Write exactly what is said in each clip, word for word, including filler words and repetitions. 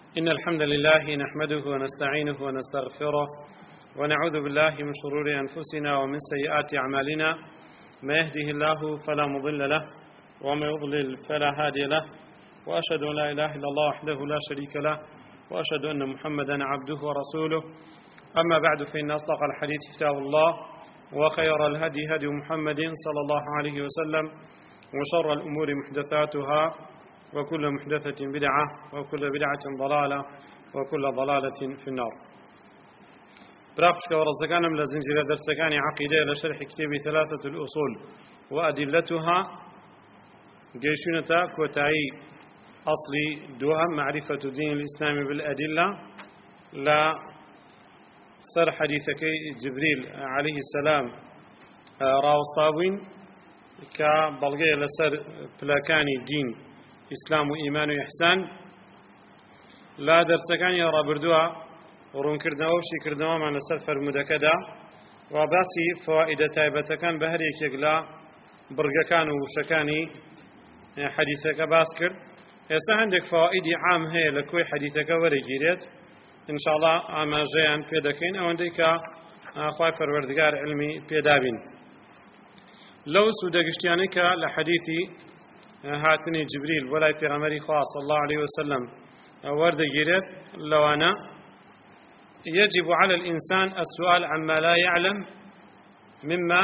إن الحمد لله نحمده ونستعينه ونستغفره ونعوذ بالله من شرور أنفسنا ومن سيئات أعمالنا. ما يهده الله فلا مضل له وما يضلل فلا هادي له، وأشهد أن لا إله إلا الله وحده لا شريك له، وأشهد أن محمدا عبده ورسوله. أما بعد، فإن أصدق الحديث كتاب الله، وخير الهدي هدي محمد صلى الله عليه وسلم، وشر الأمور محدثاتها، وكل محدثة بدعة، وكل بدعة ضلالة، وكل ضلالة في النار. براقشك ورزقانم لزنجير درسكاني عقيدة لشرح كتاب ثلاثة الأصول وأدلتها جيشونة كوتاي أصلي دوها معرفة دين الإسلام بالأدلة. لا سر حديثك جبريل عليه السلام راوستاوين كبلغي لسر بلاكاني دين إسلام وإيمان وإحسان. لا درسكاني رابردوها ورون كردنا وشي كردنا معنا سفر مدكدا وباسي فوائد تايبة كان بهريك يقلا برقكان وشكاني حديثك باسكرت. هسه عندك فوائد عام هي لكوي حديثك ورقيرت إن شاء الله أما جيان بيدكين أو عندك أخوي فروردقار علمي بيدابين. لو سودقشتيانك لحديثي هاتني جبريل ولا پیغمبري خاص صلى الله عليه وسلم ورد جيرت لو أنا يجب على الإنسان السؤال عما لا يعلم مما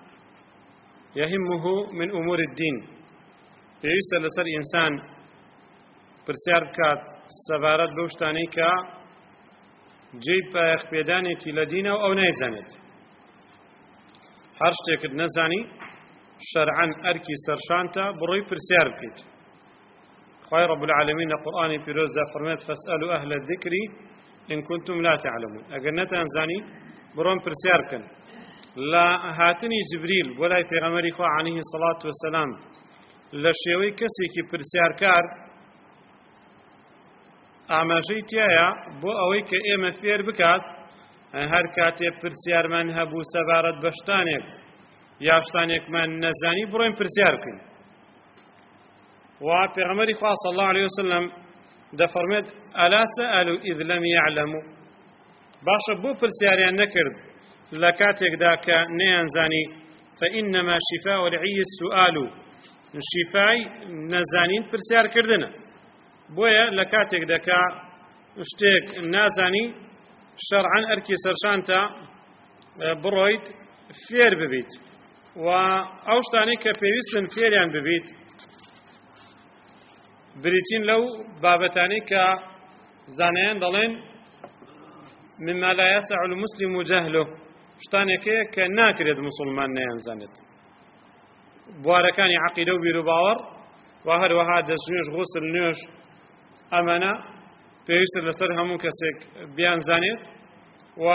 يهمه من أمور الدين. بيسأل لسر إنسان برسيار بكات سبارت بوشتاني كا جيب بايخ بيداني تلدينه أو نيزانت حرشتك نزاني شرعا أركي سرشانتا بروي برسيار بكيت. خير رب العالمين القرآن بيروزا فرمت فاسألوا أهل الذكر إن كنتم لا تعلمون. أجنتا أنزاني برون برسيار كن لا هاتني جبريل ولا پیغمبري خو عليه الصلاة والسلام لشيوي كسي كي برسيار كار ئاماژەی تایە بۆ ئەوەی کە ئێمە فێر بکات هەر کاتێ پرسیارمان هەبوو سەبارەت بە شتانێک یا شتانێکمان نەزانی بڕۆین پرسیار بکەین. و پێغەمبەری خوا صلی الله عليه وسلم دەفەرمێت ئەلا سەئەلوا ئیذ لەم یعلەموا. باشە بۆ پرسیاریان نەکرد لە کاتێکدا کە نەیانزانی. فإنما شفاء العي السؤال. شیفای نەزانین پرسیارکردنە. بۆیە لە کاتێک دەکا شتێک نازانی شەرعەن ئەرکی سەرشانتە بڕۆیت فێر ببیت و ئەو شتانەی کە پێویستن فێریان ببیت بریتین لەو بابەتانەی کە زانایان دەڵێن مما لا يسع المسلم جهله. شتانێکەیە کە ناکرێت موسڵمان نەیانزانێت. بوارەکانی عەقیدە و بیر و باوەڕ و هەروەها دەستنوێژ غوسڵ نوێژ ئەمانە پێویستە لەسەر هەموو کەسێک بیانزانێت. و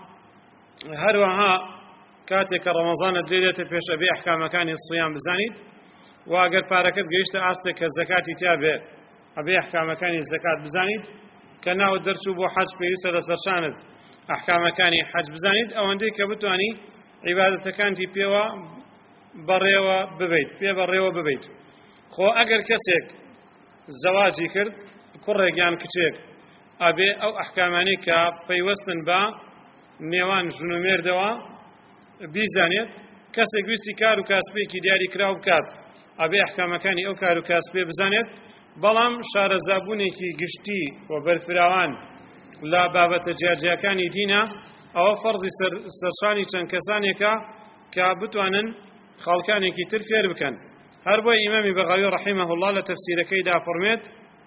هەروەها کاتێک کە ڕەمەزانت لێ دێتە پێش ئەبێ ئەحکامەکانی سیام بزانیت. و ئەگەر پارەکەت گەیشتە ئاستێک کە زەکاتی تیا بێ ئەبێ ئەحکامەکانی زەکات بزانیت. کە ناوت دەرچوو بۆ حەج پێویستە لەسەرشانت ئەحکامەکانی حەج بزانیت ئەوەندەی کە بتوانی عیبادەتەکانتی پێوە بەڕێوە ببیت پێ بەڕێوە ببیت. خۆ ئەگەر کەسێک زەواجی کرد کوڕێک یان کچێک ئەبێ ئەو ئەحکامانەی کە پەیوەستن بە نێوان ژن و مێردەوە بیزانێت. کەسێک ویستی کار و کاسبێکی دیاری کراو بکات ئەبێ ئەحکامەکانی ئەو کار و کاسبێ بزانێت. بەڵام شارەزابوونێکی گشتی و بەرفراوان لە بابەتە جیاجیەکانی دینە ئەوە فەرزی سەرشانی چەند کەسانێکە کە بتوانن خەڵکانێکی تر فێر بکەن. هەر بۆی ئیمامی بەغەوی ڕەحیمەه الله لە تەفسیرەکەیدا فەرمێت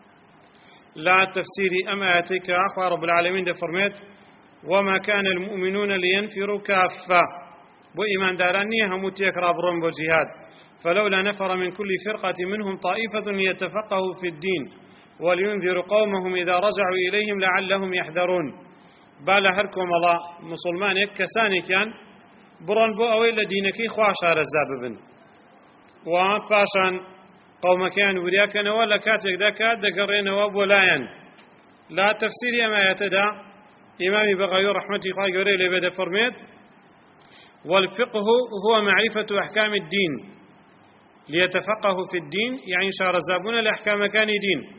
لا تفسيري أما آتيك أخوة رب العالمين ده فرميت وما كان المؤمنون لينفروا كافة. وإيمان دارانية هموتيك رابرون بجهاد فلولا نفر من كل فرقة منهم طائفة ليتفقهوا في الدين ولينذروا قومهم إذا رجعوا إليهم لعلهم يحذرون. بالا هركم الله مسلمان كساني كان برون بو أويل دينكي خواشار الزاببن وپاشان قومەکەیان وریاکەنەوە لە کاتێک دەکات دەگەڕێنەوە بۆ لایەن. لا تەفسیری ئەم ئایەتەدا ئیمامی بەغەوی ڕەحمەتی خوای گەورەی لێبێ دەفەرمێت والفقه هو معرفة أحكام الدين ليتفقهوا في الدين يعني شارزابون الأحكام كان دين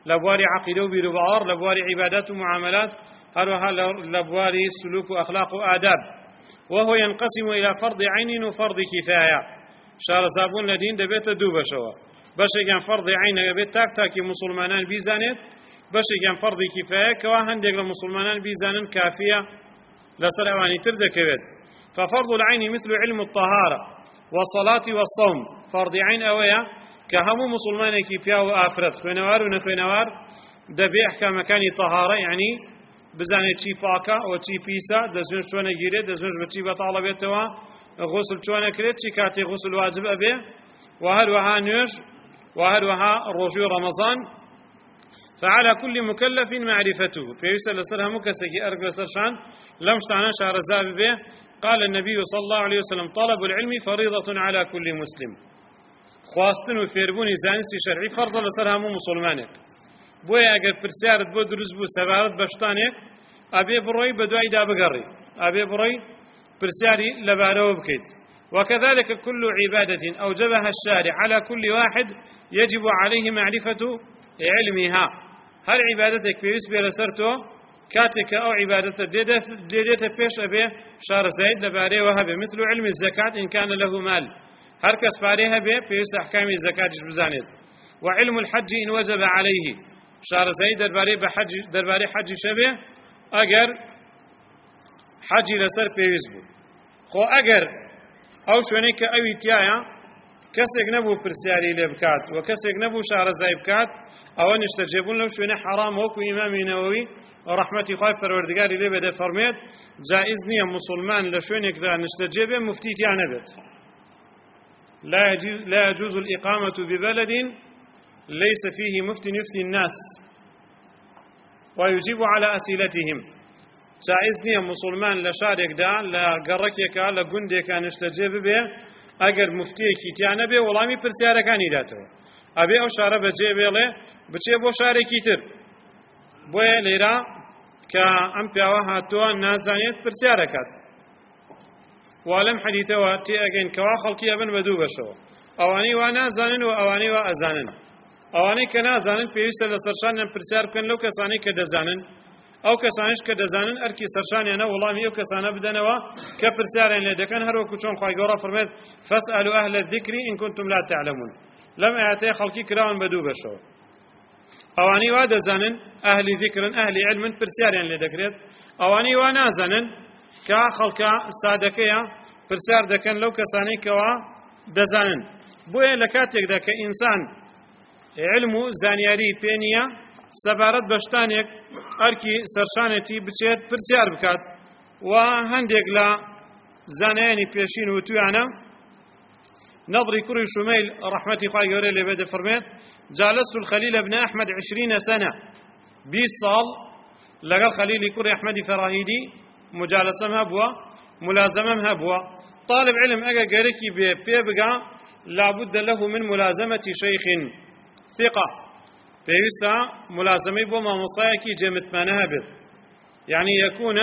لبوار عقيدة وبيربعار لبوار عبادات ومعاملات هروها لبوار سلوك وأخلاق وآداب وهو ينقسم إلى فرض عين وفرض كفاية شار زابون لدين دبيت دوبة شوا باش كان فرض عين يبيت تاك تاكي مسلمانان بيزانت باش كان فرض كفاية كواهن ديك المسلمانان بيزانن كافية لسر أواني تردك بيت ففرض العين مثل علم الطهارة والصلاة والصوم فرض عين أويا كهمو مسلمان كيفيا وآفرت خوينوار ونخوينوار دبي أحكام مكاني طهارة يعني بزاني تشي باكا وتشي بيسا دزون شوانا جيري دزون بتشي بطالة بيتوا غسل شوانا كريت تشي كاتي غسل واجب أبي وهل وها نيوش وهل وها رجوع رمضان فعلى كل مكلف معرفته فيسا لسرها مكسكي أرقل سرشان لمشتعنا شهر الزابي به قال النبي صلى الله عليه وسلم طلب العلم فريضة على كل مسلم خواستن وفيربوني زانسي شرعي فرض لسرها مو مسلمانك بويا اگر پرسیارت بو دروز بو سبارت بشتانێک ئەبێ بڕۆی بە دوای دا بگەڕی ئەبێ بڕۆی پرسیاری لەبارەوە بکەیت وكذلك كل عبادة أوجبها الشارع على كل واحد يجب عليه معرفة علمها هل عبادتك بيس بيرسرتو كاتك أو عبادة ديدت بيش أبي شار زيد لباري وهبه مثل علم الزكاة إن كان له مال هر كس باريها بي بيس أحكام الزكاة بزانيد وعلم الحج إن وجب عليه شار زيد درباري بحج درباري حج شبه أجر حج لسر بيس بو خو أجر أو شونيك أوي تيايا كسك نبو برسياري لبكات وكسك نبو شار زي بكات أو نستجيبون لو شوني حرام وكو إمام نووي ورحمتي خايف پروردگاری لي بده فرميت جائز نية مسلمان لشونيك ذا نستجيبه مفتيت يعني بت لا يجوز لا يجوز الإقامة ببلد ليس فيه مفتي يفتي الناس ويجيب على أسئلتهم جائز نية مسلمان لشارك دا لقركيك لقندك نستجيب به أجر مفتيك يعني به والله برسيارة كان يداته أبي أو شارة بجيبه له بجيبه شاركي تر بۆیە لێرە کە ئەم پیاوە هاتووە نازانێت پرسیارەکات وا لەم حەدیثەوە تێئەگەین کەوا خەڵکی ئەبن بە دوو بەشەوە ئەوانەی وا نازانن و ئەوانەی وا ئەزانن ئەوانەی کە نازانن پێویستە لە سەرشانیان پرسیار بکەن لەو کەسانەی کە دەزانن ئەو کەسانیش کە دەزانن ئەرکی سەرشانیانە وەڵامی ئەو کەسانە بدەنەوە کە پرسیاریان لێ دەکەن هەروەکو چۆن خوای گەورە فەرمێت فەسئەلوا ئەهلە الذیکری ئین کونتم لا تعلمون لەم ئاەتەیە خەڵکی کراون بە دوو بەشەوە ئەوانەی وا دەزانن ئەهلی ذیکرن ئەهلی علمن پرسیاریان لێ دەکرێت ئەوانەی وا نازانن کە خەڵکە سادەکەیە پرسیار دەکەن لەو کەسانەی کەوا دەزانن بۆیە لە کاتێکدا کە ئینسان علم و زانیاری پێ نییە سەبارەت بە شتانێک ئەرکی سەرشانێتی بچێت پرسیار بکات و هەندێک لە زانایانی پێشین وتویانە نظري كري شميل رحمتي خواهي قولي اللي بدا فرميت جالست الخليل ابن أحمد عشرين سنة بيس صال لقى الخليل كري أحمد فراهيدي مجالسة مهبوة ملازمة مهبوة طالب علم أقا قريكي بيبقى لابد له من ملازمة شيخ ثقة بيوسا ملازمة بوما مصايكي جمت ما نهبت يعني يكون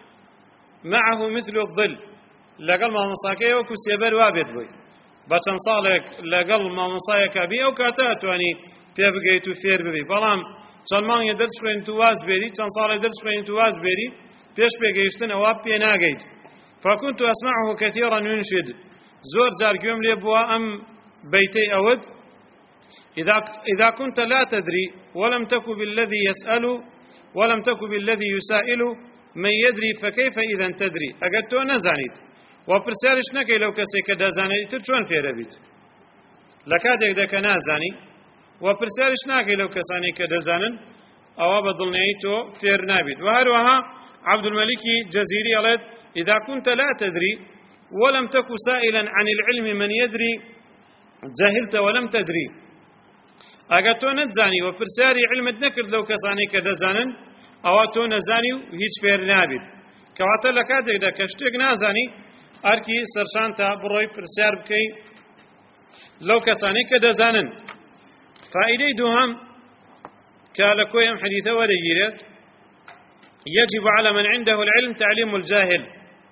معه مثل الظل لقى المصايكي وكو سيبر وابد بي بچەند ساڵێک لەگەڵ مامۆسایەکە بی ئەو کاتە ئەتوانی پێ بگەیت و فێر ببی بەڵام چەند مانگێ دەرس خوێنیت و واز بێری چەند ساڵێک دەرس خوێنیت و واز بێری پێش پێگەیشتن ئەوە پێ ناگەیت فكنت أسمعه كثيرا ينشد زور جار گوێم لێ بووە ئەم بەیتەی ئەوت إذا إذا كنت لا تدري ولم تك بالذي يسأل ولم تك بالذي يسائل من يدري فكيف إذا تدري ئەگەر تۆ نەزانیت و پرسیارش نەکەی لەو کەسێک کە دەزانێت تر چۆن فێرە بیت لە کاتێکدا کە نازانی و پرسیارش ناکەی لەو کەسانی کە دەزانن ئەوە بە دڵنیایی تۆ فێر نابیت و هەروەها عەبدولمەلیکی جەزیری ئەڵێت إذا كنت لا تدري ولم تك سائلا عن العلم من يدري جهلت ولم تدري ئەگەر تۆ نەتزانی و پرسیاری علمت نەکرد لەو کەسانی کە دەزانن ئەوە تۆ نەزانی و هیچ فێر نابیت کەواتە لە کاتێکدا کە شتێک نازانی ئەرکی سەرشانتە بڕۆی پرسیار بکەی لەو کەسانی کە دەزانن فائدەی دووهەم کە لە کۆی ئەم حەدیثە وەرەگیرێت يجب على من عنده العلم تعليم الجاهل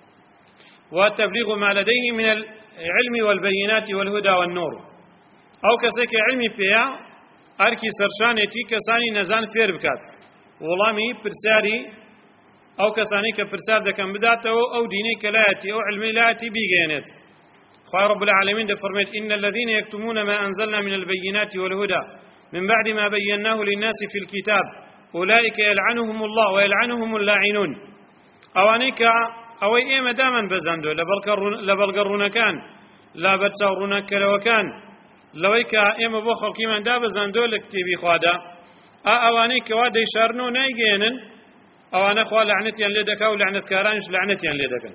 وتبليغ ما لديه من العلم والبينات والهدى والنور أو كسك علمي فيها ئەرکی سەرشانێتی کەسانی نەزان فێر بکات وەڵامی پرسیاری ئەو کەسانی کە پرسیار دەکەن بداتەوە ئەو دینەی کە لایەتی ئەو علمەی لایەتی بیگەێنێت خوای رب العالمین دەفەرمێت إن الذين يكتمون ما أنزلنا من البينات والهدى من بعد ما بيناه للناس في الكتاب أولئك يلعنهم الله ويلعنهم اللاعنون ئەوانەی کە ئەوەی ئێمە دامان بەزاندووە لە بەڵگەڕوونەکان لا بەرچاوڕوونەکەرەوەکان لەوەی کە ئێمە بۆ خەڵکیمان دابەزاندووە لە کتێبی خوادا ئا ئەوانەی کەوا دەیشارن و نایگەێنن ئەوانە خوا لعنەتیان لێ دەکا و لعنەتکارانش لعنەتیان لێ دەکەن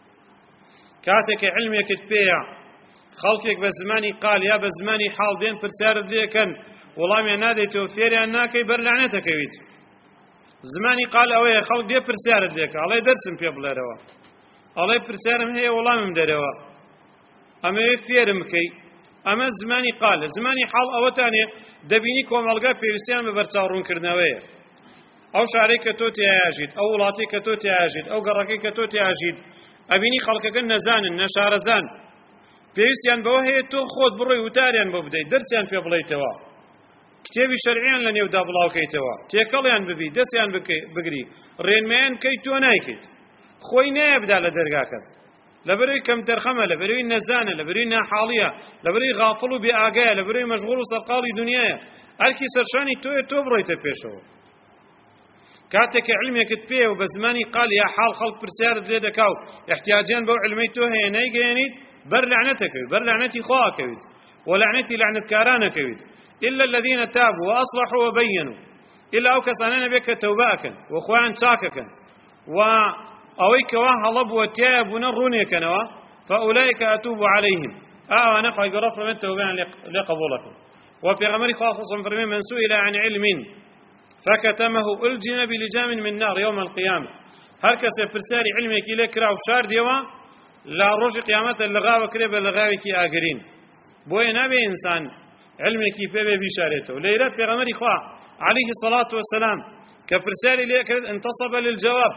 کاتێک علمێکت پێیە خەڵکێک بە زمانی قال یا بە زمانی حاڵ دێن پرسیارت لێکەن وەڵامیان نادەیتەوە فێریان ناکەی بەر لعنەتەکەویت زمانی قال ئەوەیە خەڵک دێ پرسیارت لێکە ئەڵێ دەرسم پێ بڵێرەوە ئەڵێ پرسیارم هەیە وەڵامم دەرەوە ئەمەوێ فێرم بکەی ئەمە زمانی قال زمانی حاڵ ئەوەتانێ دەبینی کۆمەڵگا پێویستیان بە بەرچاوڕوونکردنەوەیە ئەو شارەی کە تۆ تیاژیت ئەو وڵاتی کە تۆ تیاژیت ئەو گەڕەکەی کە تۆ تیاژیت ئەبینی خەڵکەکە نەزانن نەشارەزان پێویستیان بەوە هەیە تۆ خۆت بڕۆی وتاریان بۆ بدەیت دەرسیان پێ بڵێیتەوە کتێبی شەرعیان لە نێودا بڵاوکەیتەوە تێکەڵیان ببی دەستیان بگری ڕێنمایان کەی تۆ نایکەیت خۆی نایە بدا لە دەرگاکەت لەبەرەوەی کەم تەرخەمە لەبەرەوەی نەزانە لەبەرەوەی ناحاڵیە لەبەرەوەی غافڵ و بێئاگایە لەبەرەوەی مەشغوڵ و سەرقاڵی دنیایە ئەرکی سەرشانی تۆیە تۆ بڕۆیتە پێشەوە کاتێککە علمێکت پێ و بە زمانی قال یا حاڵ خەڵک پرسیارت لێ دەکا و احتیاجیان بەو علمەی تۆ هەیە نایگەێنیت بەر لعنەتەکەویت بەر لعنەتی خواکەویت و لعنەتی لعنەتکارانەکەویت إلا الذين تابوا وأصلحوا وبينوا إلا أو كساننا بك توباكا وخوان شاككا وأويك وهلب وتيابنا رونيكا فأولئك أتوب عليهم آه نقع يقرف من التوبان لقبولكم وفي غمر خاصة فرمين من سئل عن علم فكتمه ألجم بلجام من نار يوم القيامة هركس فرساري علمك إليك راو شار ديوا لا رجع قيامة اللغاوة كريبا اللغاوة كي آقرين بوين أبي إنسان علمك في بشارته ليلة في غمر إخوة عليه الصلاة والسلام كفرسالي ليك انتصب للجواب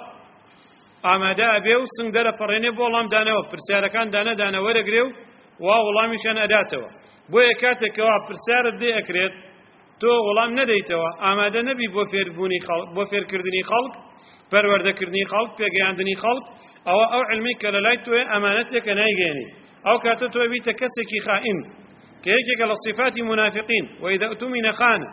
أما دا أبيو سندر فريني بولام دانا وفرسالة كان دانا دانا ورقريو والله مشان أداته بويا كاتك وفرسالة دي أكريت تو غلام نديتوا أما دا نبي بوفير بوني خلق بوفير كردني خلق پرورده كردني خلق بيجاندني خلق أو أو علمك للايتو أمانتك نايجاني أو كاتتو بيتكسكي خائن كيك على صفات منافقين وإذا أتمن خان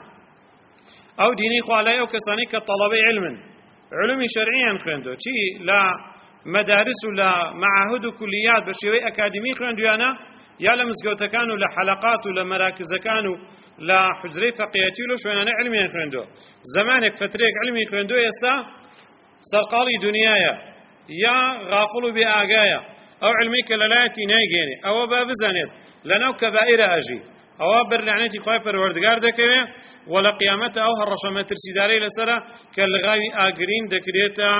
أو ديني قالي أو كساني كطلبي علما علمي شرعيا خندو شي لا مدارس ولا معاهد وكليات بشوي أكاديمي خندو أنا يا لمسجوت كانوا لحلقات ولا مراكز كانوا لا حجري فقياتي له شو أنا علمي خندو زمانك فتريك علمي خندو يستا سرقالي دنيايا يا غافل بآجايا أو علميك للاتي نايجيني أو باب زانيت لناو كبائر أجي أو برلعنتي خايف الوردقار دكوي ولا قيامته أو هالرشامة ترسيداري لسرة كالغاوي آقرين دكريتا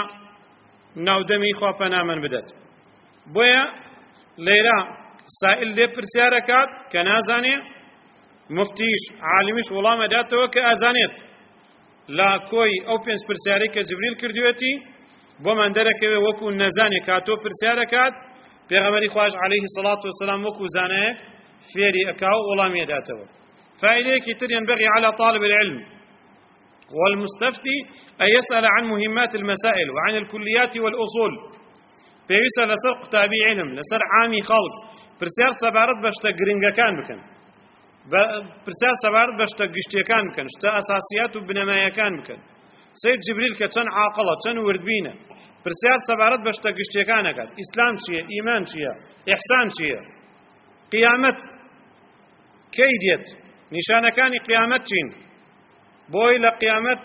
ناو دمي خوافنا من بدت بويا ليلة سائل دي برسياركات كنازاني مفتيش عالميش والله مداته كأزانيت لا كوي أو بينس برسياري كجبريل كردويتي بومن دركوي وكو نزاني كاتو برسياركات پیغمبری خواج علیه الصلاة والسلام وكو زانه فيري أكاو ولا داته فإليك ينبغي على طالب العلم والمستفتي أن يسأل عن مهمات المسائل وعن الكليات والأصول فيسأل لسر قتابي علم لسر عامي خلق برسيار سبارت بشتا قرنگا كان بكن برسيار سبارت بشتا قشتي كان بكن شتا أساسيات وبنمايا كان بكن سيد جبريل كتن عاقلة تن وردبينة برسيار سبارت بشتا قشتي كان بكن إسلام شيء إيمان شيء إحسان شيء قيامت كيديت نشانة كان قيامت شين بوي لقيامت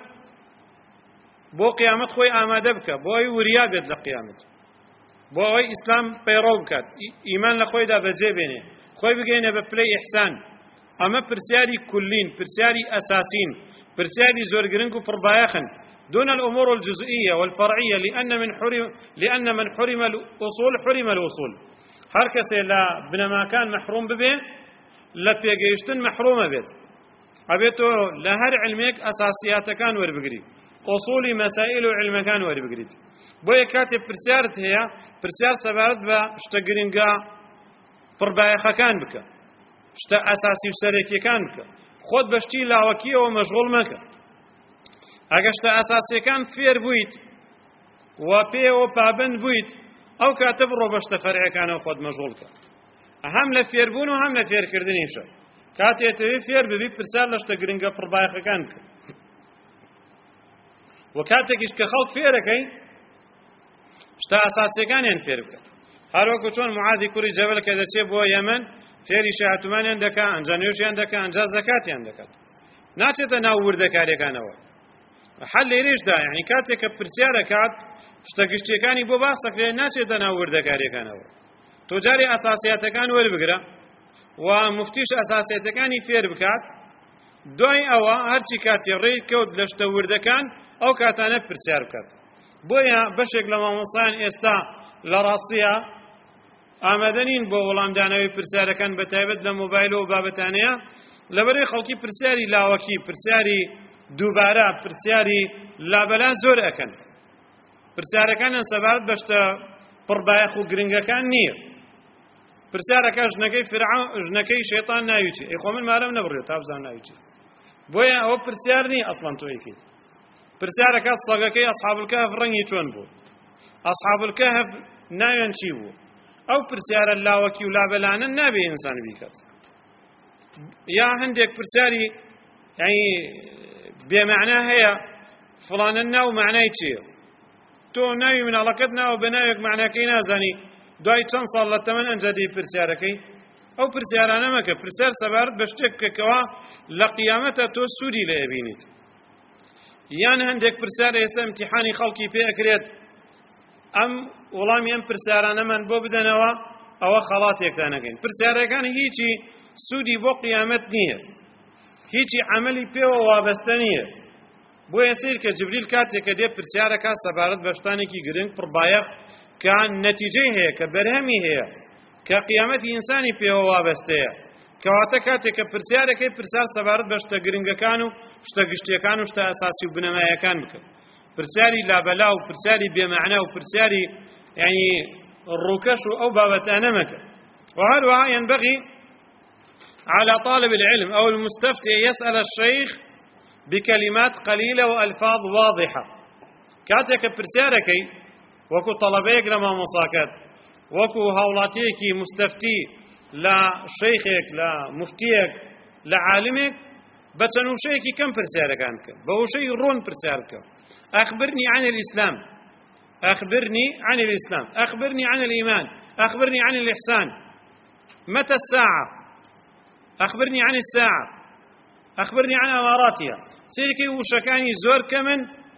بو قيامت خوي آماده بك بوي وريا بيد لقيامت بوي إسلام بيرو بكات إيمان لخوي دا بجيبينه خوي بگينه بپلي إحسان أما برسياري كلين برسياري أساسين برسياري زورگرنكو فربايخن دون الأمور الجزئية والفرعية لأن من حرم لأن من حرم الأصول حرم الوصول هركسي لا بنما كان محروم ببه لا بيجيشتن محرومة بيت أبيتو لهر علمك أساسيات كان وربقري أصولي مسائل علم كان وربقري بوي كاتب برسيارت هي برسيار سبارت با اشتقرنقا فربايخ كان بك اشتا أساسي وسريكي كان بك خۆت بەشتی لاوەکیەوە مەشغوڵ مەکە. ئەگەر شتە ئاساسیەکان فێر بوویت و پێوە پابند بوویت، ئەو کاتە بڕۆ بە شتە فەرعیەکانەوە خۆت مەشغوڵ کە. هەم لە فێربوون و هەم لە فێرکردنیشە. کاتێتەوەی فێر ببی پرسیار لە شتە گرنگە پڕبایەخەکان بکە. و کاتێکیش کە خەڵک فێرەکەی شتە ئاساسیەکانیان فێر بکە. هەروەکو چۆن معادی کوڕی جەبەل کە دەچێت بۆ یەمەن فێری شەهاتومانیان دەکات، ئەنجا نوێژیان دەکات، ئەنجا زەکاتیان دەکات. ناچێتە ناو وردەکاریەکانەوە. حەل لێرەشدا یعنی کاتێک کە پرسیار دەکات شتە گشتیەکانی بۆ باس دەکرێت ناچێتە ناو وردەکاریەکانەوە. تۆ جارێ ئاساسیاتەکان وەربگرە و مفتیش ئاساسیاتەکانی فێر بکات، دوای ئەوە هەرچی کاتی ڕێی کەوت لە شتە وردەکان ئەو کاتانە پرسیار بکات. بۆیە بەشێک لە مامۆستایان ئێستا لە ڕاستیە ئامادەنین بۆ وەڵامدانەوەی پرسیارەکان بەتایبەت لە مۆبایلەوە و بابەتانەیە، لەبەرەوەی خەڵکی پرسیاری لاوەکی، پرسیاری دووبارە، پرسیاری لابەلا زۆر ئەکەن. پرسیارەکانیان سەبارەت بە شتە پڕبایەخ و گرنگەکان نییە. پرسیارەکە ژنەکەی فرعون ژنەکەی شەیطان ناوی چی؟ ئەی خۆ من مارەم نەبڕێت تا بزان ناوی چی. بۆیە ئەوە پرسیار نییە ئەسڵەن تۆ یەکەیت. پرسیارەکە سەگەکەی ئەصحاب الکەهف ڕەنگی چۆن بوو؟ ئەصحاب الکەهف ناویان چی بوو؟ ئەو پرسیارە لاوەکی و لابەلانە نابێ ئینسان بیکات. یا هەندێک پرسیاری یعنی بێمەعنا هەیە، فڵانە ناو معنای چییە؟ تۆ ناوی مناڵەکەت ناوە بە ناوێک معناکەی نازانی، دوای چەند ساڵ لە تەمەن ئەنجادی پرسیارەکەی. ئەو پرسیارانە مەکە. پرسیار سەبارەت بە شتێک بکەکەوە لە قیامەتە تۆ سوودی لێ ئەبینیت. یان هەندێک پرسیار ئێستا ئیمتیحانی خەڵکی پێ ئەکرێت، ئەم وەڵامی ئەم پرسیارانەمان بۆ بدەنەوە، ئەوە خەڵاتێکتان نەکەین. پرسیارەکان هیچی سوودی بۆ قیامەت نییە، هیچی عەمەلی پێوە وابەستە نییە. بۆیە سیر کە جبریل کاتێک کە دێ پرسیارەکە سەبارەت بە شتانێکی گرنگ پڕبایەخ کە نەتیجەی هەیە، کە بەرهەمی هەیە، کە قیامەتی ئینسانی پێوە وابەستەیە، کەواتە کاتێک کە پرسیارەکەی پرسیار سەبارەت بە شتە گرنگەکان و شتە گشتیەکان و شتە ئەساسی و بنەمایەکان بکە. پرسیاری لابەلا و پرسیاری بێمەعنا و پرسیاری یعنی ڕووکەش و ئەو بابەتانە مەکە. وهروها ينبغي على طالب العلم أو المستفتي يسأل الشيخ بكلمات قليلة وألفاظ واضحة. كاتك برسياركي وكو طلبيك لما مصاكات وكو هولاتيكي مستفتي لا شيخك لا مفتيك لا عالمك بتنو شيكي كم برسيارك عنك بهو شيء رون برسيارك. أخبرني عن الإسلام، أخبرني عن الإسلام، أخبرني عن الإيمان، أخبرني عن الإحسان، متى الساعة، أخبرني عن الساعة، أخبرني عن أماراتها. سيركي وشكاني زور كمن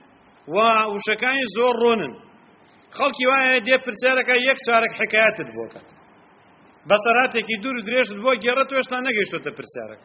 وشكاني زور رونن. خلقي وايا دي برسالك يكسارك حكايات البوكات بصراتك يدور دريش البوك جرت ويشتا نقشتو تبرسالك.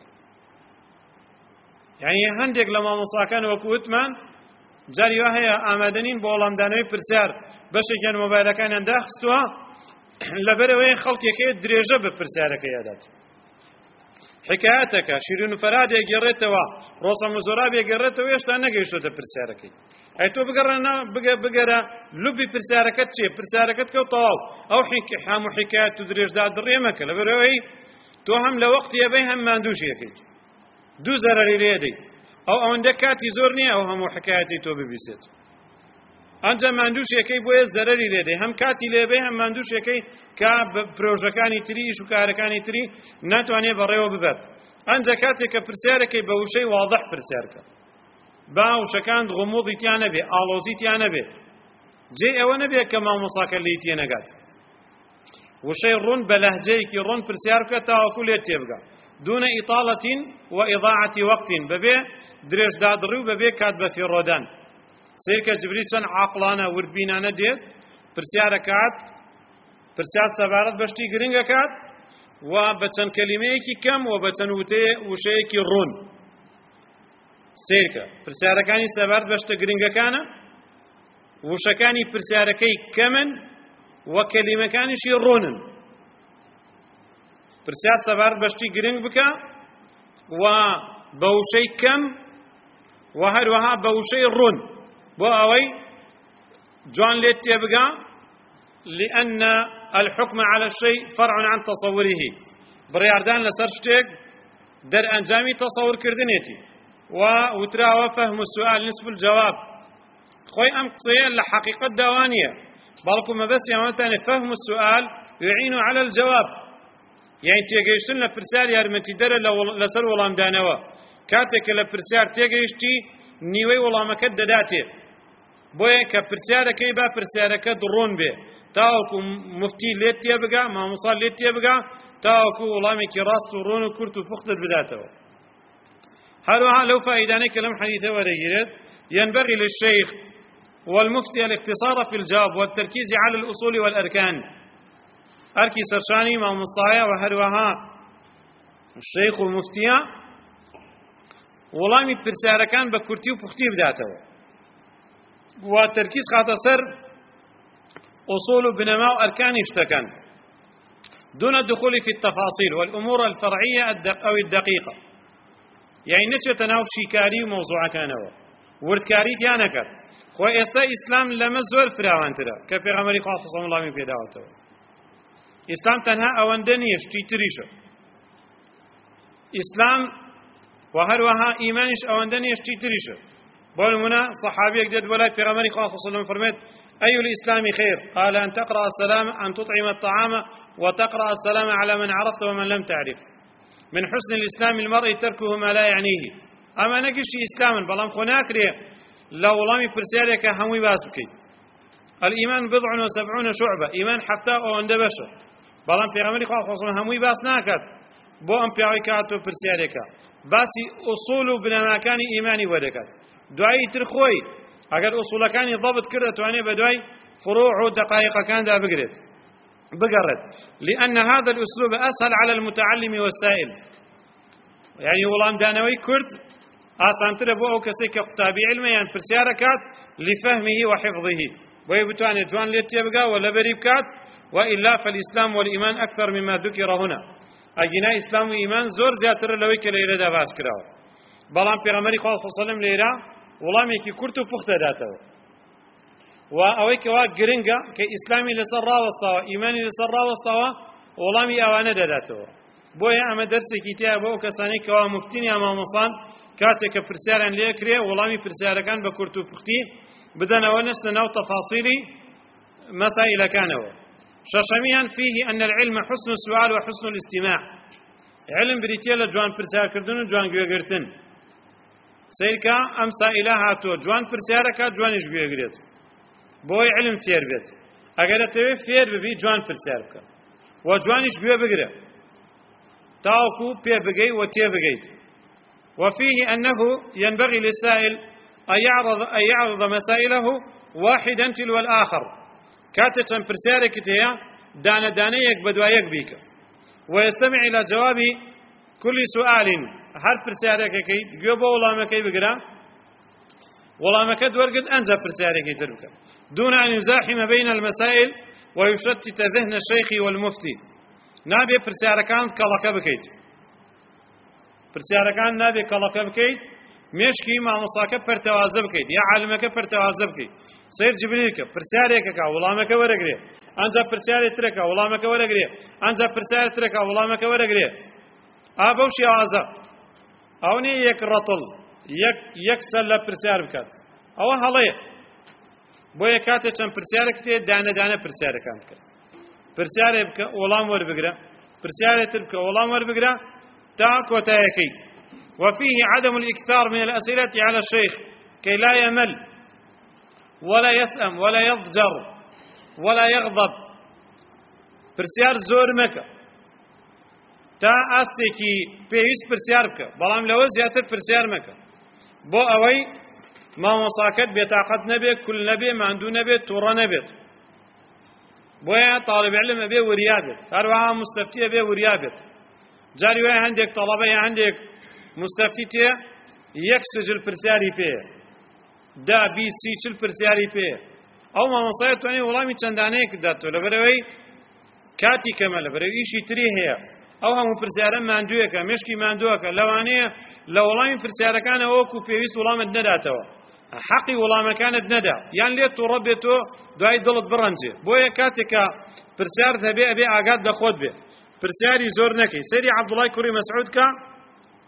يعني هندق لما مصاكان وكوتمان جاري وهي آمدنين بولام دانوي برسال بشي كان موبايلكان انداخستوها لبروين خلقي كي دريجة ببرسالك يادات. حكاياتك شيرين فراد يقريتوا روسا مزوراب يقريتوا يشتا نقشتو تبرسالك. أي تو بقرنا بقى بقرا لبي برسالكت شيء برسالكت كو طاو أو حك حام حكايات تدريج داد الريمك لبروي تو هم لوقت يبي هم ما عندوش يكيد دو زرر ليدي أو عندك كاتي زورني أو هم حكاياتي تو ببيسيت أنت ما عندوش يكي بوي زرر ليدي هم كاتي ليبي هم ما عندوش يكي كاب بروجكاني تري شو كاركاني تري ناتواني بريو ببات أنت كاتي كبرسالك بوشي واضح برسالك باو شكان غموضي تيانا بي آلوزي تيانا بي جي اونا بي كما مصاكا اللي تيانا قات وشي رون بلهجيكي رون برسياركا تاوكل يتيبقى دون إطالة وإضاعة وقت ببي دريش دادري وببي كاتبة في الرودان سيركا جبريسان عقلانا ورد بينانا ديت برسياركات برسيار سبارت بشتي قرنگا كات وبتن كلميكي كم وبتن وشيكي رون سيركا پرسیارەکانی سەبارەت بە شتە گرنگەکانە وشەکانی پرسیارەکەی کەمن و کەلیمەکانیشی ڕۆنن. پرسیار سەبارەت بە شتی گرنگ بکە و بە وشەی کەم و هەروەها بە وشەی ڕۆن بۆ ئەوەی جوان لێت تێبگا لأن الحكم على الشيء فرع عن تصوره. بڕیاردان لەسەر شتێک دەرئەنجامی تەسەوورکردنێتی و وتراوە فەهم السؤال نصف الجواب خۆی ئەم قسەیە لە حەقیقەت داوا نییە بەڵکو مەبەستی ئەوەتانێ فەهم السؤال يعين على الجواب يعني تێگەیشتن لە پرسیار یارمەتیدەرە لەسەر وەڵامدانەوە کاتێک کە لە پرسیار تێگەیشتی نیوەی وەڵامەکەت دەداتێ بۆیە کە پرسیارەکەی با پرسیارەکە دڕۆن بێ تاوەکو مفتی لێت تێبگا مامۆسا لێت تێبگا تاوەکو وەڵامێکی ڕاست و ڕۆن و کورت و پوختت بداتەوە هەروەها لەو فائیدانەی کە لەم حەدیثە وەرەگیرێت ينبغي للشيخ والمفتي الاقتصار في الجواب والتركيز على الأصول والأركان أركي سرشاني مع مصطايا وهروها الشيخ والمفتيا وڵامی پرسیارەکان بە کورتی و پوختی بداتەوە و تەرکیز خاتە سەر أصول و بنەما و ئەرکانی شتەکان دون الدخول في التفاصيل والأمور الفرعية أو الدقيقة يعني نچێتە ناو شیکاری و مەوزوعەکانەوە وردکاری تیا نەکات خۆ ئێستا ئیسلام لەمە زۆر فراوانترە کە پێغەمبەری خوا صلی الله علیه و سلم پێداوەتەوە ئیسلام تەنها ئەوەندە نییە شتی تریشە ئیسلام و هەروەها ئیمانیش ئەوەندە نییە شتی تریشە بۆ نمونە سەحابیەک دێت بۆ لای پێغەمبەری خوا صلی الله علیه و سلم فەرمێت أي الإسلام خير قال أن تقرأ السلام أن تطعم الطعام وتقرأ السلام على من عرفت ومن لم تعرف من حسن الإسلام المرء تركه ما لا يعنيه أما نقشي إسلاما بلام خناكري لو لامي برسالك هموي باسبكي الإيمان بضع وسبعون شعبة إيمان حتى أو عند بشر بلام في غمري خالق وصلا هموي باس ناكت بو أم بيعيكات وبرسالك باسي أصول بنما كان إيماني ودكت دعاي ترخوي أقل أصول كان ضبط كرة وعني بدعي فروع ودقائق كان ذا بقرد بقرد لأن هذا الأسلوب أسهل على المتعلم والسائل يعني والله دانوي كرد أصلا تربو أو كسيك قطابي علمي يعني فرسياركات لفهمه وحفظه ويبتوان جوان ليتيبقى ولا بريبكات وإلا فالإسلام والإيمان أكثر مما ذكر هنا أجنا إسلام وإيمان زور زياتر لويك ليرة دا باس كراو بلان پیغمبری خواه صلی الله علیه وسلم ليرة ولام يكي كرتو پخت داته وأويك وا جرينجا كإسلامي لسر راوستوا إيماني لسر راوستوا ولامي أوانه داته بويا أما درسي كتاب بو كساني كوا مفتيني أما مصان كاتك فرسياران ليكري ولامي فرسياركان بكرتو پختي بدنا ونس نو تفاصيلي مسائل كانوا ششميا فيه أن العلم حسن السؤال وحسن الاستماع علم بريتيلا جوان فرسيار كردون جوان جوغرتن سيركا أم سائلها تو جوان فرسياركا جوان جوغرت بوي علم فير بيت اگر توي فير ببي جوان فرسياركا وجوانش بيو بگره تاوكو بي بگي وتي بگيت وفيه أنه ينبغي للسائل أن يعرض, أن يعرض مسائله واحدا تلو الآخر كاتة فرسيارك تيا دانا دانيك بدوايك بيك ويستمع إلى جواب كل سؤال هر فرسيارك كي جواب ولا ما كي بقرا ولا ما كد ورقد أنجا فرسيارك تربك دون أن يزاحم بين المسائل ويشتت ذهن الشيخ والمفتي نابي فرسياركان كلاك بكيت فرسياركان نابي كلاك بكيت مشكي مع مصاك فرتوازب كيت يا عالمك فرتوازب كيت سير جبريلك فرسيارك كا ولا ما كورقري أنجا فرسيار ترك ولا ما كورقري أنجا فرسيار ترك ولا ما كورقري أبوشي عزا أوني يك رطل يك يكسل فرسيار بكات أو هلاي بويا كاتة كم فرسيارك تي دانا دانا فرسيارك أنت فرسيار بك ولا مور بقرا فرسيار ترك ولا مور بقرا تاك وتاكي وفيه عدم الإكثار من الأسئلة على الشيخ كي لا يمل ولا يسأم ولا يضجر ولا يغضب فرسيار زور مكة تا أستيكي بيس فرسيار بك بلام لو زيادة فرسيار مكة بو أوي ما مصاكت بيتاقد نبي كل نبي ما عنده نبي تورا نبي بويا طالب علم أبي وريابت هروها مستفتي أبي وريابت جاري وين عندك طلبة عندك مستفتي تيه يكسج الفرسياري فيه دا بي سي چل فرسياري فيه أو ما مصايت واني والله مي چندانيك داتو لبروي كاتي كمال لبروي إيشي تري هي أو هم فرسيارا ما عندوك مشكي ما عندوك لوانية لو والله مي فرسيارا كان أوكو بيويس والله ما نداتو حقي والله ما كانت ندى يعني ليه تربيتو دعي ضلت برنجي بويا كاتيكا فرسيار ذبي أبي أقاد دخود به فرسياري زور نكي سيدي عبد الله كوري مسعود كا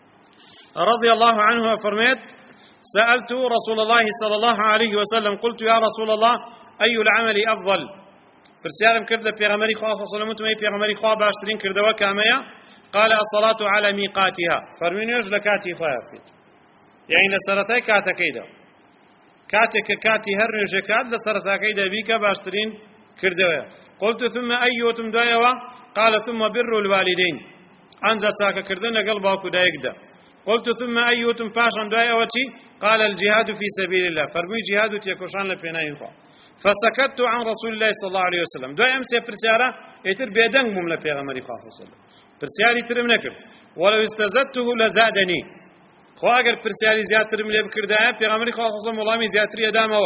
رضي الله عنه فرميت سألت رسول الله صلى الله عليه وسلم قلت يا رسول الله أي العمل أفضل فرسيارم كرد بيغمري خواه صلى الله عليه وسلم بيغمري خواه باشترين كرد وكامية قال الصلاة على ميقاتها فرمينيوش لكاتي خواه يعني لسرتي كاتا كيدا كاتك كاتي هر نجكات لسرتا كيدا بيكا باشترين كردويا قلت ثم أيوتم دايوا قال ثم بر الوالدين أنجا ساكا كردنا قلباكو دايقدا قلت ثم أيوتم فاشن دايوا قال الجهاد في سبيل الله فرمي جهاد تيكوشان لبيناين خوا فسكت عن رسول الله صلى الله عليه وسلم دو أمسي فرسيارة يتر بيدنگ مملا پیغمبري خواه صلى الله عليه وسلم فرسياري ترم نكر ولو استزدته لزادني خو اگر پرسیاری زیاترم لێ بکردایە پێغەمبەری خوا سەڵ وەڵامی زیاتری ئەدامەوە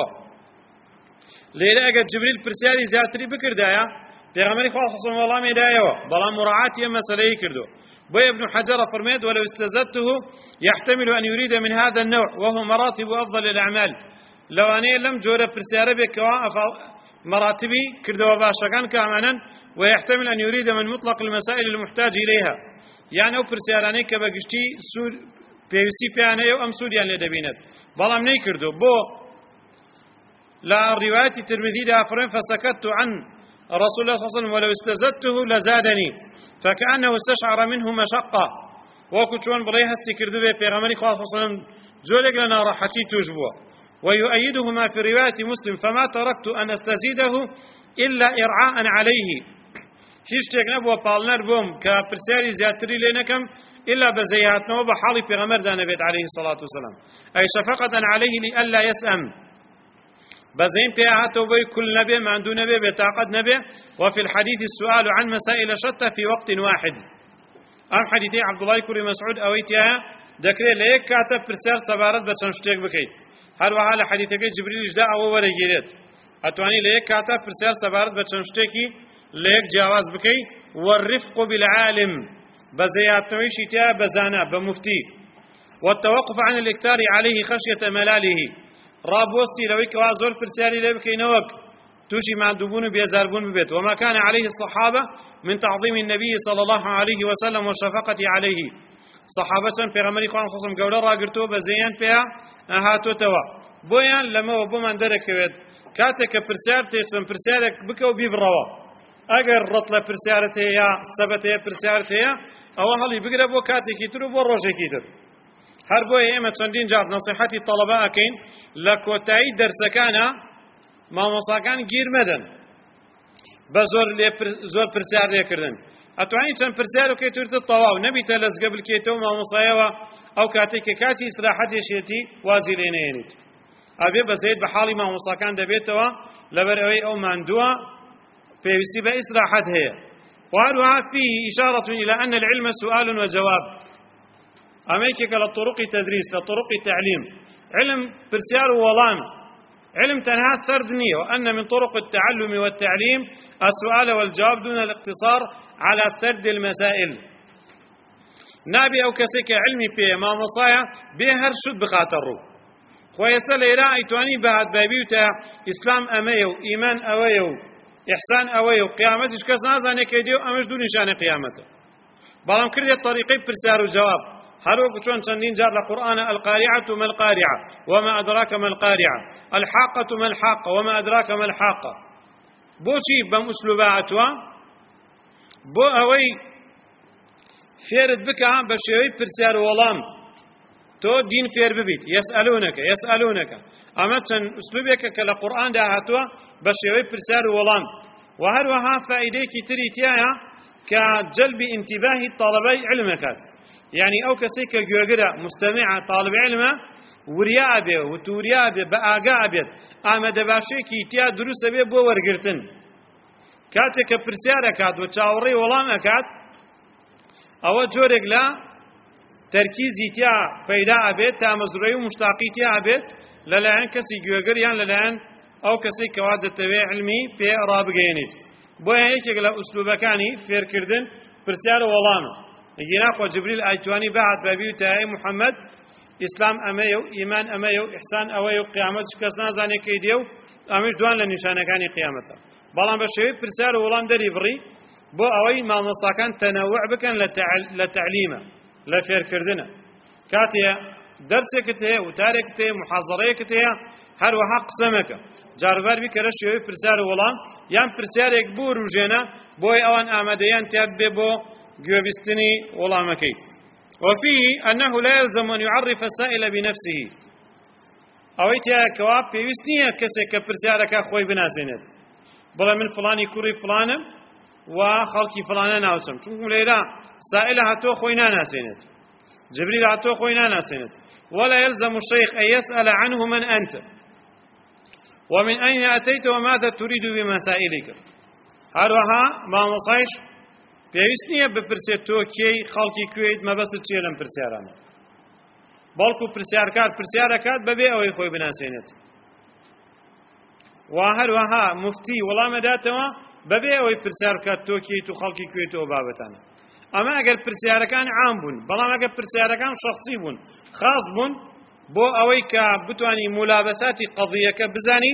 لێرە ئەگەر جبریل پرسیاری زیاتری بکردایە پێغەمبەری خوا سەڵ وەڵامی دایەوە بەڵام مراعاتی ئەم مەسەلەیە کردو بۆ ابن حجر فرمێت ولو استزدته يحتمل أن يريد من هذا النوع وهو مراتب أفضل الأعمال لوانەیە لەم جۆرە پرسیارە بێکەوە مراتبی کردەوە باشەکان کامەنن ويحتمل أن يريد من مطلق المسائل المحتاج إليها يعني ئەو پرسیارانەی کە بەگشتی سوور پێویستی پێیان هەیە و ئەم سوودیان لێ دەبینێت بەڵام نەیکردو بۆ لە ڕیوایەتی ترمذیدا فەرمێ فسكت عن رسول الله صلى الله عليه وسلم ولو استزدته لزادني فكأنه استشعر منه مشقة وەکو چۆن بڵێ هەستی کردو بێ پێغەمبەری خوا صلى الله عليه وسلم جۆرێک لە ناڕەحەتی توش بووە ويؤيده ما في رواية مسلم فما تركت أن أستزيده إلا إرعاء عليه هیچ شتێک نەبووە پاڵنەر بووم کە پرسیاری زیاتری لێ نەکەم إلا بزياتنا وبحالي في غمر دانا بيت عليه الصلاة والسلام أي شفقة عليه لألا يسأم بزين فيها هاتو بي كل نبي ما عنده نبي بطاقة نبي وفي الحديث السؤال عن مسائل شتى في وقت واحد أم حديثي عبد الله كوري مسعود أويتها ذكري ليك كاتب برسال سبارت بسنشتيك بكي هل وحال حديثك جبريل إجداء أو ولا جيرت أتواني ليك كاتب برسال سبارت بسنشتيكي ليك جواز بكي والرفق بالعالم بزياتنوي شتاء بزانا بمفتي والتوقف عن الاكثار عليه خشية ملاله رابوستي لويك وازول فرسالي لبكي نوك توشي مع دبون بيزاربون ببيت وما كان عليه الصحابة من تعظيم النبي صلى الله عليه وسلم والشفقة عليه صحابة في غمري قرآن خصم قولا راقرتو بزيان فيها هاتو توا بويان لما وبومان درك كاتك فرسال تيسن فرسالك بكو بيبروا اگر رطل پرسیارت یا سبت پرسیارت یا او هلی بگره بو کاتی کی تر بو روزه کی تر هر بو ایمه چندین جار نصیحتی طلبه اکین لکوتای درسکانا ما مساکان گیر مدن بزور لی زور پرسیار کردن اتوانی چند پرسیارو کی تر تطواو نبی تلز قبل کی تو ما مصایوا او کاتی کی کاتی استراحت شیتی وازیلینینیت ابي بزيد بحالي ما مساکان دبیتوا لبروي او مندوا فيستي بإصلاحات هي وهذا فيه إشارة إلى أن العلم سؤال وجواب أميكك للطرق تدريس للطرق تعليم علم برسيار وولام علم تنهى السردنية وأن من طرق التعلم والتعليم السؤال والجواب دون الاقتصار على سرد المسائل نابي أو كسيك علمي بيه ما مصايا بيهر شد بخاطره خويسال إلى أيتواني بعد بابيوتا إسلام أميو إيمان أويو إحسان أوي وقيامتش كاس نازاني كيديو أمش دون نشان قيامته بلام كردي الطريقي برسال وجواب هروك شون شندين جار القرآن القارعة ما القارعة وما أدراك ما القارعة الحاقة ما الحاقة وما أدراك ما الحاقة بوشي بمسلوباتوا بو أوي فيرد بك بشيوي برسال ولام تو دين فير ببيت يسألونك يسألونك أما تن أسلوبك كالقرآن ده هاتوا بشيوي برسال ولام وهروها فائدة كتري تياها كجلب انتباه الطلبة علمك يعني أو كسيك جوجرة مستمع طالب علمه وريا به وتوريا به بأجا به أما دباشي كي تيا دروس به بو ورقرتن كاتك برسالة كات وتشاوري ولام كات أو جورك لا تركيزي تيا فايدة أبيت تامزري ومشتاقي تيا أبيت للعن كسي جوجر يعني للعن أو كسي كواد التبع علمي في رابقينيت بوه هيك لا أسلوب كاني فير كردن برسالة ولامه يجينا قو جبريل أيتواني بعد بابيو تاعي محمد إسلام أميو إيمان أميو إحسان أويو قيامت شكسنا زاني كيديو أمش دوان لنشانة كاني قيامتها بلان بشوي برسالة ولام دري بري بو أوي ما مصاكان تنوع بكن لتعليمه لا فير كردنا کاتێ دەرسێکت هەیە وتارێکت هەیە محازەڕەیەکت هەیە هەروەها قسە مەکە جاربار بیکەرە شێوەی پرسیار و وەڵام یان پرسیارێک بۆ ڕوژێنە بۆی ئەوان ئامادەیان تیا بێ بۆ گوێبیستنی وەڵامەکەی. وفيه أنه لا يلزم أن يعرف السائل بنفسه ئەوەی تایە کەوا پێویست نییە کەسێک کە پرسیارەکە خۆی بناسێنێت بڵێ من فڵانی کوڕی فڵانم و خەڵکی فڵانە ناوچەم چونکە لێرە سائلە هاتۆ خۆی ناناسێنێت جبريل هاتۆ خۆی ناناسێنێت ولا يلزم الشيخ أن يسأل عنه من أنت ومن أين أتيت وماذا تريد بمسائلك هەروەها مامۆسایش پێویست نییە بپرسێت تۆ کێی خەڵکی کوێیت مەبەست چییە لەم پرسیارانە بەڵکو پرسیارکار پرسیارەکات بەبێ ئەوەی خۆی بناسێنێت و هەروەها موفتی وەڵامەداتەوە بەبێ ئەوەی پرسیار بکات تۆ کێیت و خەڵکی کوێیت و بابەتانە. ئەمە ئەگەر پرسیارەکان عام بوون بەڵام ئەگەر پرسیارەکان شەخسی بوون خاص بوون بۆ ئەوەی کە بتوانی مولابەساتی قەضیەکە بزانی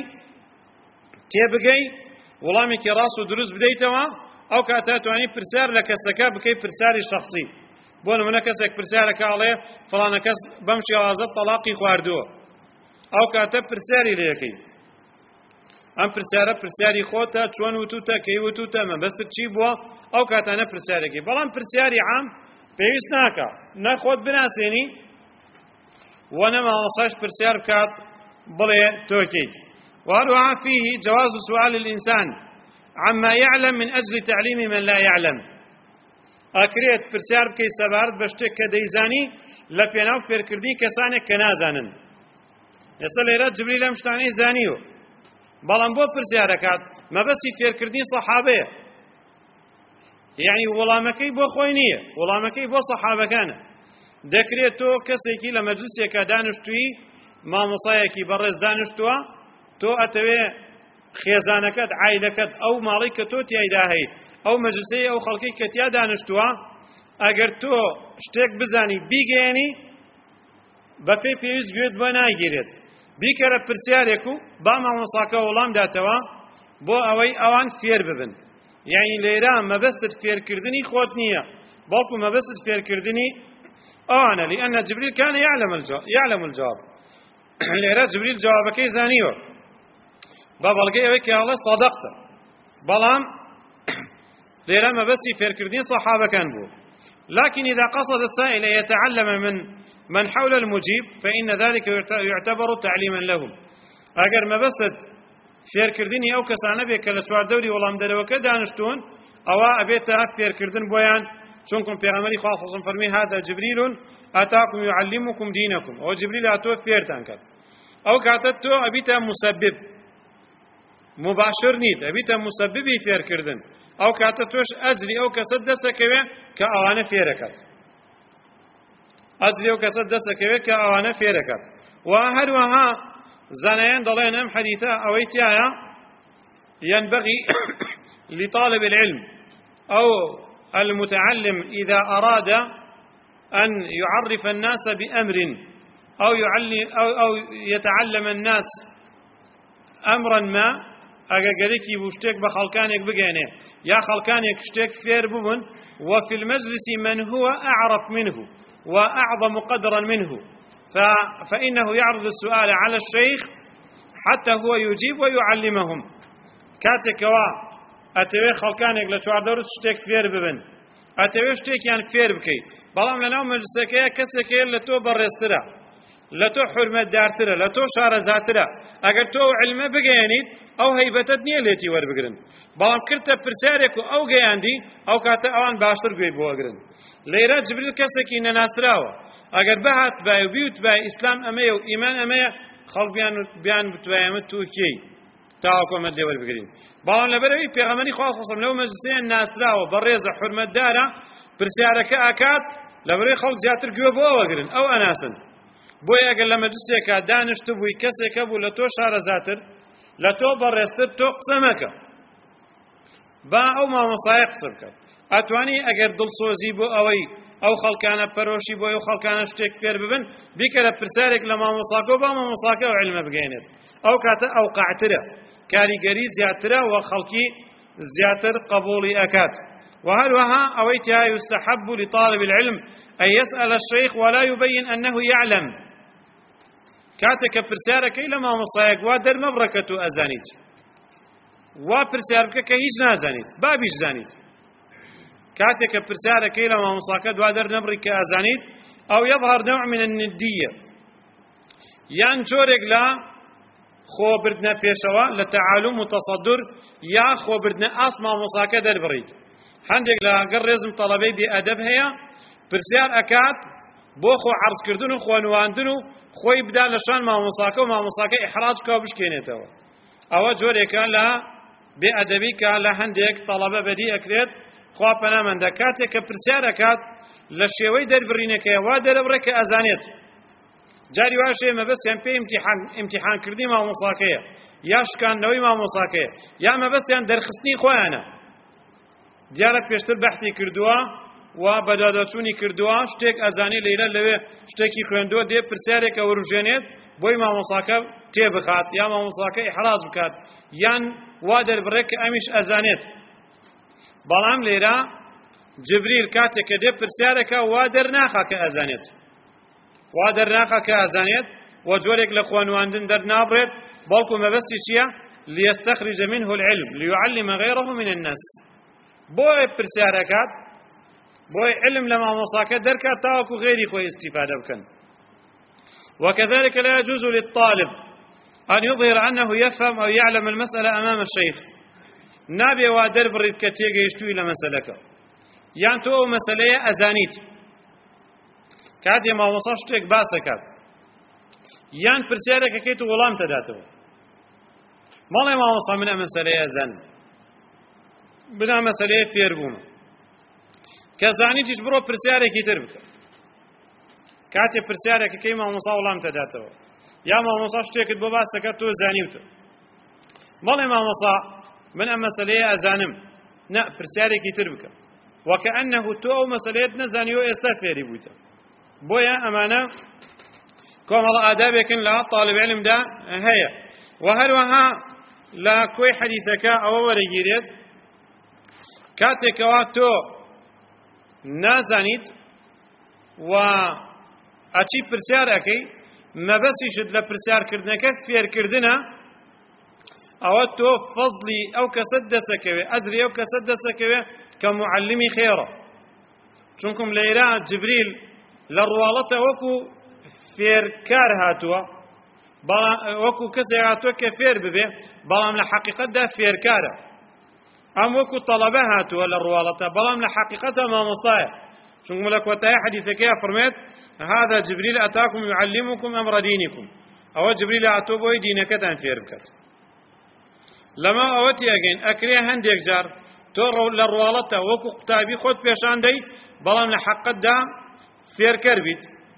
تێبگەی وەڵامێکی ڕاست و دروست بدەیتەوە ئەو کاتە توانی پرسیار لە کەسەکە بکەی پرسیاری شەخسی. بۆ نمونە کەسێک پرسیارەکە ئەڵێ فڵانە کەس بەم شێوازە تەلاقی خواردووە ئەو کاتە پرسیاری لێ یەکەی ئەم پرسیارە پرسیاری خۆتە چۆن وتوتە کەی وتوتە مەبەستت چی بووە ئەو کاتانە پرسیارێکی. بەڵام پرسیاری عام پێویست ناکە نە خۆت بناسێنی و نە مامۆستاش پرسیار بکات بڵێ تۆ کەیت. وهروها فيه جواز سؤال الإنسان عما يعلم من أجل تعليم من لا يعلم ئەکرێت پرسیار بکەی سەبارەت بە شتێک کە دەیزانی لە پێناو فێرکردنی کەسانێک کە نازانن. ئێستا لێرە جبریل ئەم شتانەی زانیوە بەڵام بۆ پرسیارەکات مەبەستی فێرکردنی سەحابەیە یعنی وەڵامەکەی بۆ خۆی نییە وەڵامەکەی بۆ سەحابەکانە. دەکرێت تۆ کەسێکی لە مەجلیسێکە دانیشتووی مامۆسایەکی بەڕێز دانیشتووە تۆ ئەتەوێ خێزانەکەت عایلەکەت ئەو ماڵی کە تۆ تیایدا هەیت ئەو مەجلسەی ئەو خەڵکی کە تیا دانیشتووە ئەگەر تۆ شتێک بزانی بیگەیەنی بە پێی پێویست گوێت بۆ ناگیرێت بیکەرە پرسیارێک و با مامۆساکە وەڵام داتەوە بۆ ئەوەی ئەوان فێر ببن. یعنی لێرە مەبەستت فێرکردنی خۆت نییە بەڵکو مەبەستت فێرکردنی ئەوانە لأن جبريل كان يعلم الجواب يعلم الجواب لێرە جبريل جوابەکەی زانیوە با بەڵگەی ئەوەی کە ئەڵێ صادقتە بەڵام لێرە مەبەستی فێرکردنی سەحابەکان بوو. لكن إذا قصد السائل يتعلم من من حول المجيب فإن ذلك يعتبر تعليما لهم. أجر مبسط فير كردني أو كسانة بك لشوار دوري والله مدلوك دانشتون أو أبيتها فير كردن بويان شونكم في عملي خاصة فرمي هذا جبريل أتاكم يعلمكم دينكم أو جبريل أتو فير تانكت أو كاتتو أبيتها مسبب مباشر نيت أبيتها مسببي فير كردن أو كاتتوش أجري أو كسد دسكوي كأوانة فيركت أجري أو كسد دسكوي كأوانة فيركت. وهروها زنيان ضلين أم حديثة أويتيايا ينبغي لطالب العلم أو المتعلم إذا أراد أن يعرف الناس بأمر أو يعلم أو, أو يتعلم الناس أمرا ما أجاكي بوشتك بخلكانك بجانه يا خلكانك اشتك فير ببن وفي المجلس من هو أعرف منه وأعظم قدرا منه فإنه يعرض السؤال على الشيخ حتى هو يجيب ويعلمهم. كاتك وا أتوي خلكانك لشوار دورت اشتك فير ببن أتوي اشتك يعني فير بكي بلام لنا مجلسك كسك لتو برسترا لتو حرمة دارترا لتو شار زاترا أجر تو علم بجانيد أو هيبتت نيلتي ور بقرن بلام كرت برسارك أو جاندي أو كات أوان باشر جوي بوقرن ليرا جبريل كسكي نناسراوا أجر بهت باي بيوت باي إسلام أمي وإيمان أمي خلق بيان بيان بتوامت توكي تاكو مدلي ور بقرن بلام لبروي بيغمني خاصة لو مجلسين ناسراوا بريزة حرمة دارا برسارك أكاد لبروي خلق زاتر جوي بوقرن أو أناسن بوي أجر لما جسيك دانش تبوي كسك أبو لتو شار زاتر لتو برستر تو قسمك با أو ما مصايق سبك أتواني أجر دل صوزي بو أوي أو خلكانة بروشي بو أو خلكانة شتك فير ببن بيكرا برسالك لما مصاكو با ما مصاكو علم بجينت أو كاتا أو قاعترا كاريجري زياترا وخلقي زياتر قبولي أكاد وهروها أويتها يستحب لطالب العلم أن يسأل الشيخ ولا يبين أنه يعلم كاتك برسارك لما مصايق ودر مبركة أزانيت وبرسارك كهيج نازانيت بابيش زانيت كاتك برسارك لما مصاكد ودر نبرك أزانيت أو يظهر نوع من الندية يان جورك لا خو بردنا بيشوا لتعالم وتصدر يا خو بردنا أسمى مصاكد در بريد هەندێک لە گەڕ ڕێزم تەڵەبەی بێ ئەدەب هەیە پرسیار ئەکات بۆ خۆ عەرزکردن و خۆنواندن و خۆی بدا لە شان مامۆساکە و مامۆساکە ئیحراج بکا و بشکێنێتەوە ئەوە جۆرێکە لە بێ ئەدەبی کە لە هەندێک تەڵەبە بەدی ئەکرێت خوا پەنامەندە کاتێک کە پرسیار ئەکات لە شێوەی دەربڕینەکەیە وا دەرەبڕێ کە ئەزانێت جاری واشێ مەبەستیان پێی ئیمتیحان ئیمتیحانکردنی مامۆساکەیە یا شکاندنەوەی مامۆساکەیە یا مەبەستیان دەرخستنی خۆیانە دیارە پێشتر بەحثی کردووە و بەدادەچوونی کردووە شتێک ئەزانی لەیرە لەوێ شتێکی خوێندووە دێ پرسیارێکە وەروژێنێت بۆی مامۆساکە تێبخات یا مامۆساکە ئیحراز بکات یان وا دەربڕێت کە ئەمیش ئەزانێت بەڵام لێرە جبریل کاتێک کە دێ پرسیارەکە وا دەرناخا کە ئەزانێت وا دەرناخا کە ئەزانێت و جۆرێک لە خوێنواندن دەرنابڕێت بەڵکو مەبەستی چییە ليستخرج منه العلم ليعلم غيره من الناس بۆی پرسیارەکات بۆی علم لە مامۆساکە دەرکات تاوەکو غێری خۆی استیفادە بکەن وكذلك لا يجوز للطالب أن يظهر أنه يفهم أو يعلم المسألة أمام الشيخ نابي وادر بريد كتيجي يشتوي لمسألك يعني تو مسألة أزانيت كاد ما وصشتك باسكات يعني برسيارك كيت غلام تداته ما لا ما وصل من مسألة أزان بنا مسألة فيربوم كزاني تجبرو برسيارك يتربك كاتي برسيارك كي ما وصل غلام تداته يا ما وصشتك بباسكات تو زانيته ما لا ما وصل من مسألة أزانم نا برسيارك يتربك وكأنه تو مسألة نزانيو استفيري بوته بويا أمانة كم الله آدابك لا طالب علم ده هي وهل وها لا كوي حديثك أو ورجيرت كاتك واتو نازانيت و أشي برسيار أكي ما بس يشد لبرسيار كردنا كفير كردنا أو تو فضلي أو كسدسك أزري أو كسدسك كمعلمي خيرا شونكم ليرا جبريل لروالته وكو فير كار هاتوا وكو كسي هاتوا كفير ببه بلام لحقيقة ده فير كاره أم وكو طلبه هاتوا لروالته بلام لحقيقة ما مصايا شونكم لك وتاي حديثك يا فرميت هذا جبريل أتاكم يعلمكم أمر دينكم أو جبريل أتوا بوي دينك تان فير بكت لما أوتي أجين أكريه هنديك جار تور لروالته وكو قتابي خود بيشان دي بلام لحقيقة ده فير كربيت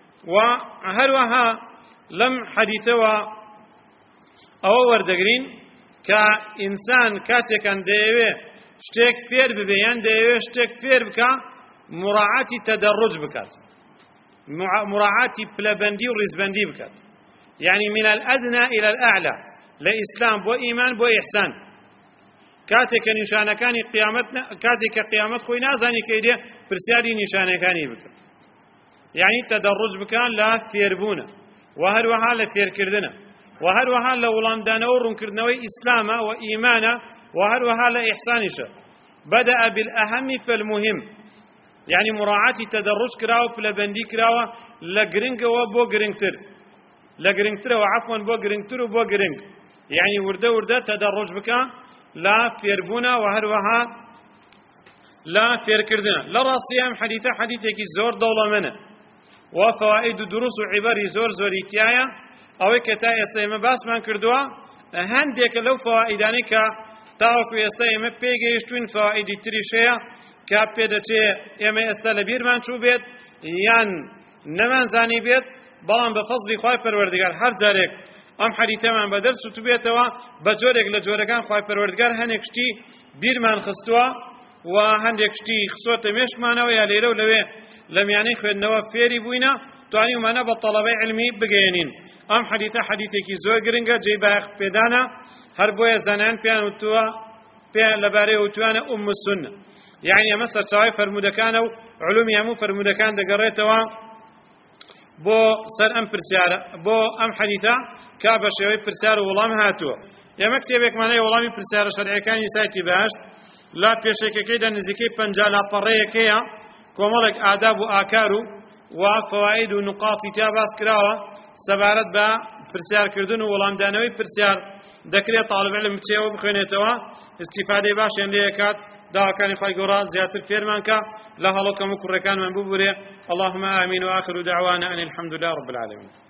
وهروها لم حديثه أو وردقرين كإنسان كاتكان ديوه شتيك فير ببيان ديوه شتيك فير بكا مراعاة تدرج بكات مراعاة بلبندي ورزبندي بكات يعني من الأدنى إلى الأعلى لإسلام بو إيمان بو إحسان كاتك نشانة كان قيامتنا كاتك قيامت خوي نازاني كيدي برسياري نشانة كاني بكات يعني تدرج بكان لا فيربونا وهر وحال فير كردنا وهر وحال لولاندانا ورن كردنا إسلاما وإيمانا وهر وحال إحسانشا بدأ بالأهم فالمهم يعني مراعاة تدرج كراو بلبندي كراو لقرنق وبو قرنقتر لقرنقتر وعفوا بو قرنقتر وبو قرنق يعني ورده ورده تدرج بكان لا فيربونا وهر وحال لا فير كردنا لرا صيام حديثة حديثة زور دولة منه وفوائد دروس وعبر زور زوري تيايا او كتاي سيما باس من كردوا هنديك لو فوائداني كا تاوكو يسيما بيجيشتوين فوائد تريشيا كا بيدتي اما استلبير من شو بيت يان نمان زاني بيت بلان بفضل خواهي پروردگار هر جارك ام حديثة من بدرس وتبيتوا بجورك لجوركان خواهي پروردگار هنكشتي بير من خستوا وهندكشتي خصوت مش معنا ويا ليلو لوي لم يعني خوينوا فيري بوينا تواني ومانا بالطلبة علمي بجينين ام حديثة حديثك زوجرنجا جيبا بدانا هربويا زنان بيان وتوا بيان لباري وتوانا ام السنة يعني ئەمە سەرچاوەی فەرموودەکانە و علومی هەموو فەرموودەکان دەگەڕێتەوە بۆ سەر ئەم پرسیارە بۆ ئەم حەدیثە کا بە شێوەی پرسیار و وەڵام هاتووە. ئێمە کتێبێکمانەیە وەڵامی پرسیارە شەرعیەکانی سایتی بەهەشت لا پێشێکەکەیدا نزیکەی پەنجا لاپەڕەیەکەیە کۆمەڵێک ئاداب و ئاکار و وا فەواید و نقاتی تا باس کراوە سەبارەت بە پرسیارکردن و وەڵامدانەوەی پرسیار دەکرێت طالب علم بچێەوە بخوێنێتەوە استیفادەی باشیان لێ دەکات داواکانی خی گەورە زیاتر فێرمان کە لە هەڵۆکەم و کوڕەکانمان ببورێ. اللهم آمين وآخر دعوانا أن الحمد لله رب العالمين.